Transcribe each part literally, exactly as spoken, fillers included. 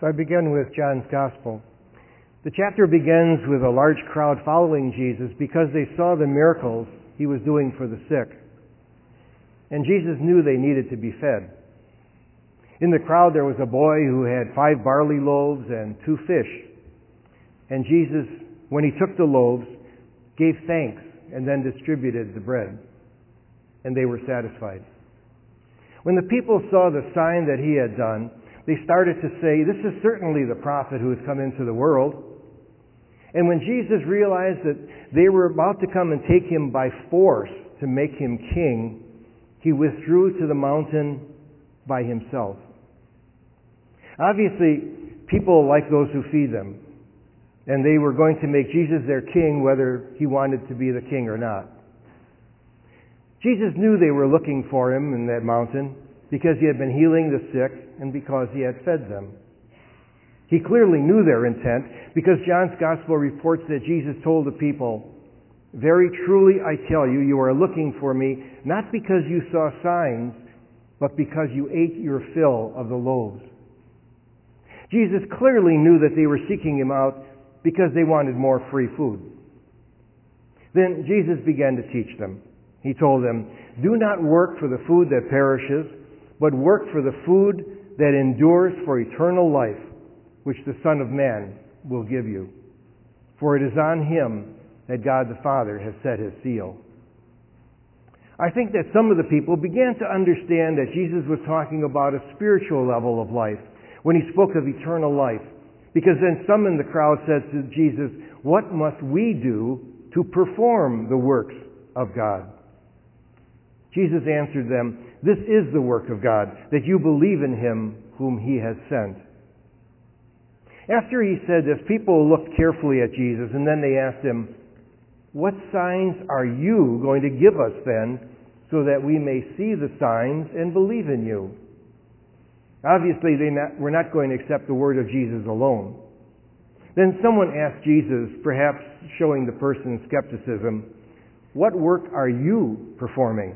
So I begin with John's Gospel. The chapter begins with a large crowd following Jesus because they saw the miracles he was doing for the sick. And Jesus knew they needed to be fed. In the crowd there was a boy who had five barley loaves and two fish. And Jesus, when he took the loaves, gave thanks and then distributed the bread. And they were satisfied. When the people saw the sign that he had done, they started to say, "This is certainly the prophet who has come into the world." And when Jesus realized that they were about to come and take him by force to make him king, he withdrew to the mountain by himself. Obviously, people like those who feed them, and they were going to make Jesus their king whether he wanted to be the king or not. Jesus knew they were looking for him in that mountain because he had been healing the sick and because he had fed them. He clearly knew their intent because John's Gospel reports that Jesus told the people, "Very truly I tell you, you are looking for me, not because you saw signs, but because you ate your fill of the loaves." Jesus clearly knew that they were seeking him out because they wanted more free food. Then Jesus began to teach them. He told them, "Do not work for the food that perishes, but work for the food that endures for eternal life, which the Son of Man will give you. For it is on him that God the Father has set his seal." I think that some of the people began to understand that Jesus was talking about a spiritual level of life when he spoke of eternal life, because then some in the crowd said to Jesus, "What must we do to perform the works of God?" Jesus answered them, "This is the work of God, that you believe in him whom he has sent." After he said this, people looked carefully at Jesus, and then they asked him, "What signs are you going to give us then, so that we may see the signs and believe in you?" Obviously, they not, were not going to accept the word of Jesus alone. Then someone asked Jesus, perhaps showing the person's skepticism, "What work are you performing?"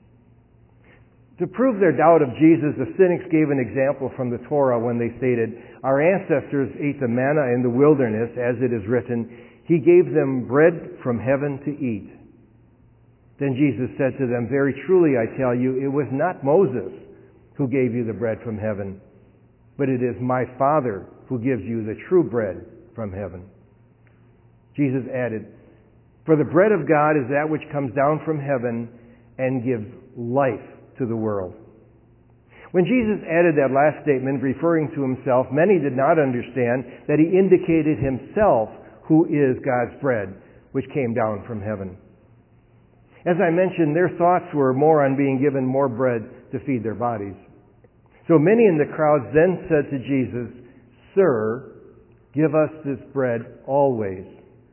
To prove their doubt of Jesus, the cynics gave an example from the Torah when they stated, "Our ancestors ate the manna in the wilderness, as it is written, he gave them bread from heaven to eat." Then Jesus said to them, "Very truly I tell you, it was not Moses who gave you the bread from heaven, but it is my Father who gives you the true bread from heaven." Jesus added, "For the bread of God is that which comes down from heaven and gives life to the world." When Jesus added that last statement, referring to himself, many did not understand that he indicated himself who is God's bread, which came down from heaven. As I mentioned, their thoughts were more on being given more bread to feed their bodies. So many in the crowds then said to Jesus, "Sir, give us this bread always."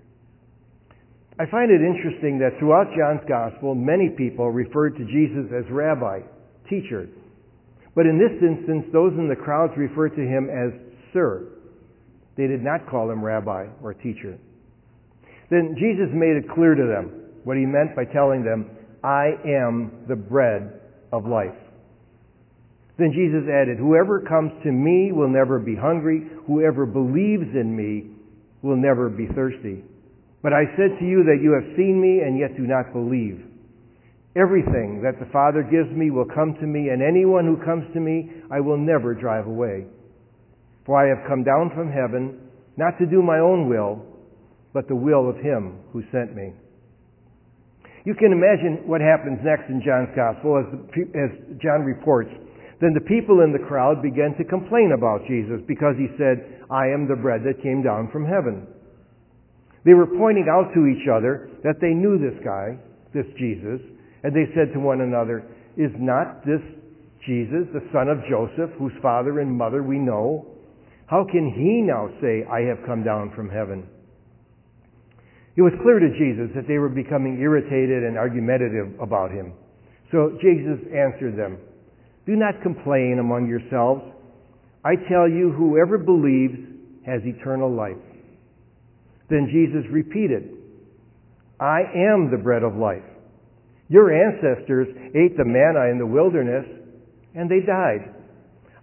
I find it interesting that throughout John's Gospel, many people referred to Jesus as rabbi, teacher. But in this instance, those in the crowds referred to him as sir. They did not call him rabbi or teacher. Then Jesus made it clear to them what he meant by telling them, "I am the bread of life." Then Jesus added, "Whoever comes to me will never be hungry. Whoever believes in me will never be thirsty. But I said to you that you have seen me and yet do not believe. Everything that the Father gives me will come to me, and anyone who comes to me I will never drive away. For I have come down from heaven, not to do my own will, but the will of him who sent me." You can imagine what happens next in John's Gospel as, the, as John reports. Then the people in the crowd began to complain about Jesus because he said, "I am the bread that came down from heaven." They were pointing out to each other that they knew this guy, this Jesus, and they said to one another, "Is not this Jesus, the son of Joseph, whose father and mother we know? How can he now say, 'I have come down from heaven'?" It was clear to Jesus that they were becoming irritated and argumentative about him. So Jesus answered them, "Do not complain among yourselves. I tell you, whoever believes has eternal life." Then Jesus repeated, "I am the bread of life. Your ancestors ate the manna in the wilderness, and they died.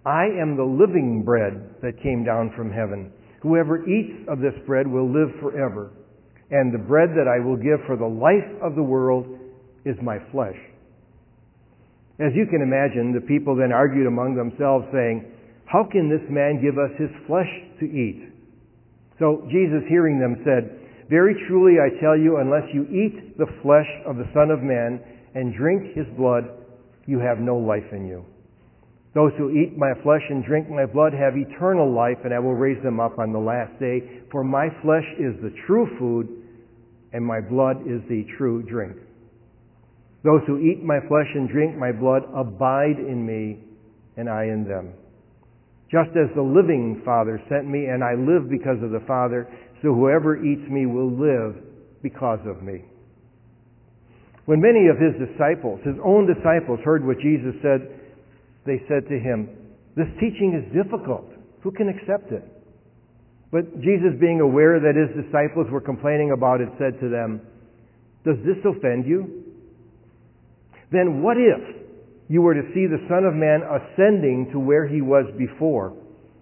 I am the living bread that came down from heaven. Whoever eats of this bread will live forever. And the bread that I will give for the life of the world is my flesh." As you can imagine, the people then argued among themselves, saying, "How can this man give us his flesh to eat?" So Jesus, hearing them, said, "Very truly I tell you, unless you eat the flesh of the Son of Man and drink his blood, you have no life in you. Those who eat my flesh and drink my blood have eternal life, and I will raise them up on the last day. For my flesh is the true food, and my blood is the true drink. Those who eat my flesh and drink my blood abide in me, and I in them. Just as the living Father sent me, and I live because of the Father, so whoever eats me will live because of me." When many of his disciples, his own disciples, heard what Jesus said, they said to him, "This teaching is difficult. Who can accept it?" But Jesus, being aware that his disciples were complaining about it, said to them, "Does this offend you? Then what if you were to see the Son of Man ascending to where he was before?"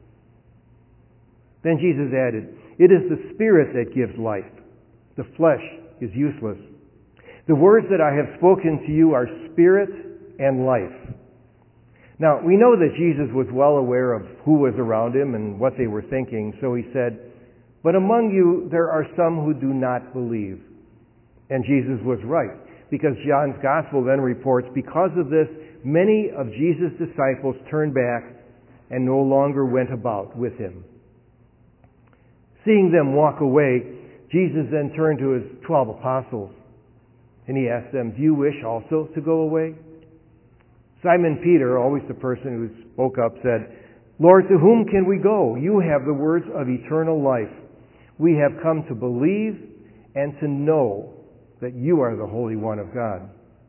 Then Jesus added, "It is the Spirit that gives life. The flesh is useless. The words that I have spoken to you are spirit and life." Now, we know that Jesus was well aware of who was around him and what they were thinking, so he said, "But among you there are some who do not believe." And Jesus was right, because John's Gospel then reports, because of this, many of Jesus' disciples turned back and no longer went about with him. Seeing them walk away, Jesus then turned to his twelve apostles, and he asked them, "Do you wish also to go away?" Simon Peter, always the person who spoke up, said, "Lord, to whom can we go? You have the words of eternal life. We have come to believe and to know that you are the Holy One of God."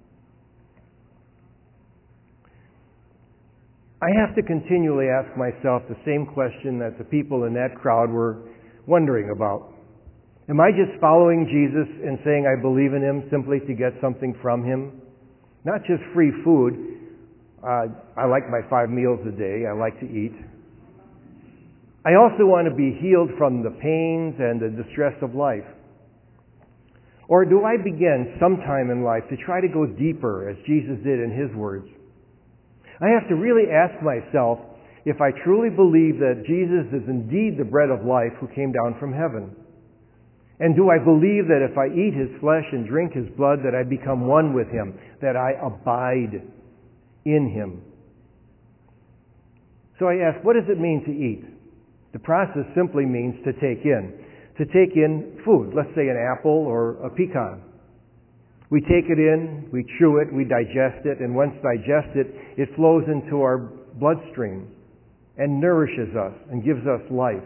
I have to continually ask myself the same question that the people in that crowd were wondering about. Am I just following Jesus and saying I believe in him simply to get something from him? Not just free food. Uh, I like my five meals a day. I like to eat. I also want to be healed from the pains and the distress of life. Or do I begin sometime in life to try to go deeper, as Jesus did in his words? I have to really ask myself if I truly believe that Jesus is indeed the bread of life who came down from heaven. And do I believe that if I eat his flesh and drink his blood, that I become one with him, that I abide in him? So I ask, what does it mean to eat? The process simply means to take in. To take in food, let's say an apple or a pecan. We take it in, we chew it, we digest it, and once digested, it flows into our bloodstream and nourishes us and gives us life.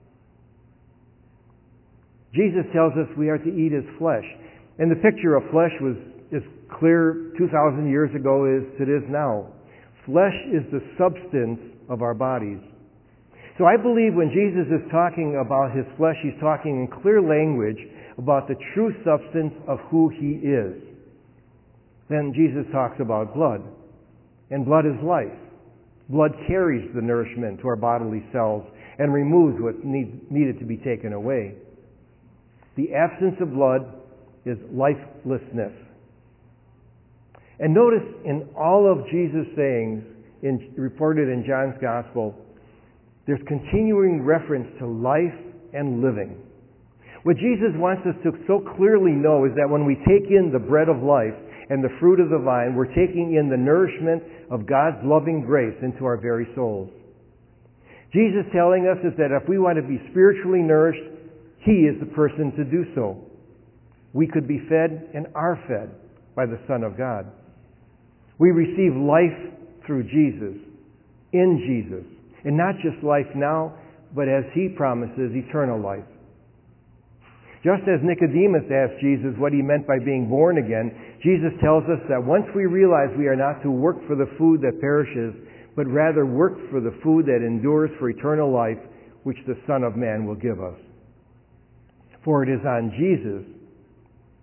Jesus tells us we are to eat his flesh. And the picture of flesh was as clear two thousand years ago as it is now. Flesh is the substance of our bodies. So I believe when Jesus is talking about his flesh, he's talking in clear language about the true substance of who he is. Then Jesus talks about blood. And blood is life. Blood carries the nourishment to our bodily cells and removes what need, needed to be taken away. The absence of blood is lifelessness. And notice in all of Jesus' sayings in, reported in John's Gospel, there's continuing reference to life and living. What Jesus wants us to so clearly know is that when we take in the bread of life and the fruit of the vine, we're taking in the nourishment of God's loving grace into our very souls. Jesus telling us is that if we want to be spiritually nourished, he is the person to do so. We could be fed and are fed by the Son of God. We receive life through Jesus, in Jesus. And not just life now, but as he promises, eternal life. Just as Nicodemus asked Jesus what he meant by being born again, Jesus tells us that once we realize we are not to work for the food that perishes, but rather work for the food that endures for eternal life, which the Son of Man will give us. For it is on Jesus,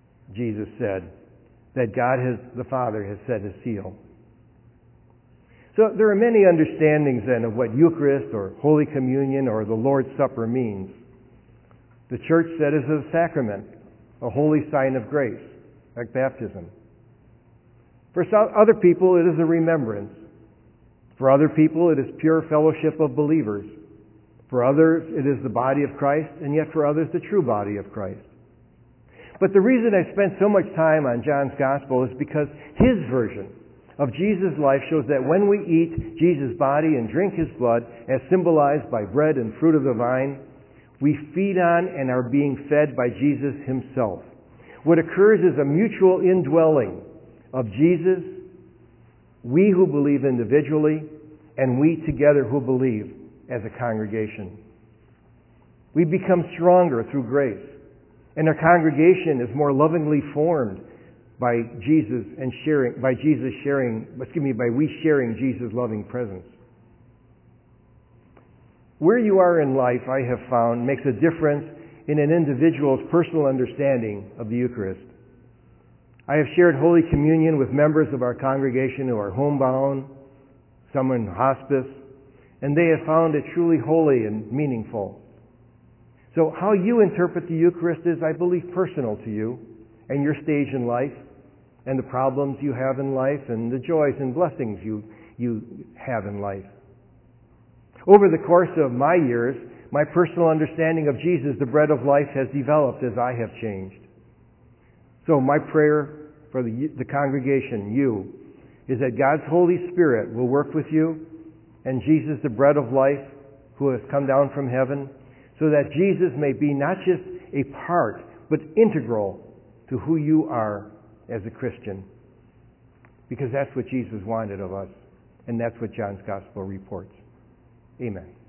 Jesus said, that God has, the Father has set his seal. So there are many understandings then of what Eucharist or Holy Communion or the Lord's Supper means. The Church said it is a sacrament, a holy sign of grace, like baptism. For some other people, it is a remembrance. For other people, it is pure fellowship of believers. For others, it is the body of Christ, and yet for others, the true body of Christ. But the reason I spent so much time on John's Gospel is because his version of Jesus' life shows that when we eat Jesus' body and drink His blood, as symbolized by bread and fruit of the vine, we feed on and are being fed by Jesus Himself. What occurs is a mutual indwelling of Jesus, we who believe individually, and we together who believe as a congregation. We become stronger through grace, and our congregation is more lovingly formed by Jesus and sharing, by Jesus sharing, excuse me, by we sharing Jesus' loving presence. Where you are in life, I have found, makes a difference in an individual's personal understanding of the Eucharist. I have shared Holy Communion with members of our congregation who are homebound, some in hospice, and they have found it truly holy and meaningful. So how you interpret the Eucharist is, I believe, personal to you and your stage in life and the problems you have in life and the joys and blessings you, you have in life. Over the course of my years, my personal understanding of Jesus, the bread of life, has developed as I have changed. So my prayer for the, the congregation, you, is that God's Holy Spirit will work with you and Jesus, the bread of life, who has come down from heaven, so that Jesus may be not just a part, but integral to who you are as a Christian. Because that's what Jesus wanted of us, and that's what John's Gospel reports. Amen.